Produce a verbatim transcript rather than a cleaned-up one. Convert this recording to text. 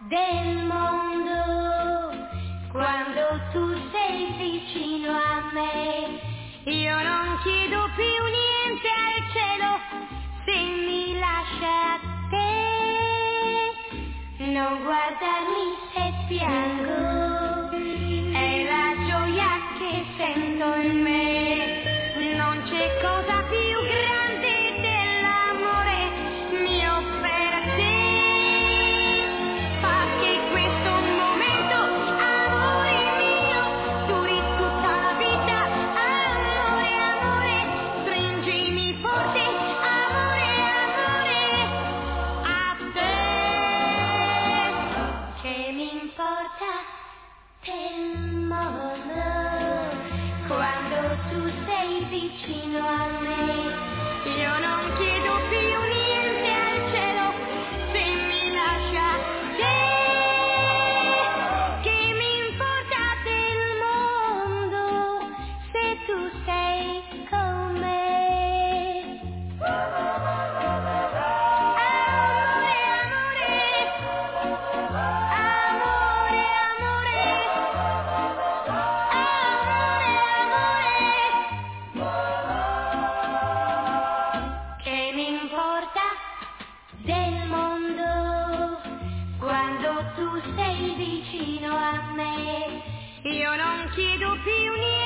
del mondo quando tu sei vicino a me. Io non chiedo più niente al cielo se mi lascia te. Non guardarmi se piango, è la gioia che sento in me. Non c'è cosa più grande dell'amore mio per te. Fa che questo momento, amore mio, duri tutta la vita. Amore, amore, stringimi forte, amore, amore, a te. Che mi importa del mondo quando tu sei vicino a me. Io non chiedo più niente al cielo se mi lascia te. Che mi importa del mondo se tu sei con me. Amore, amore, amore, amore, che mi importa del mondo quando tu sei vicino a me. Io non chiedo più niente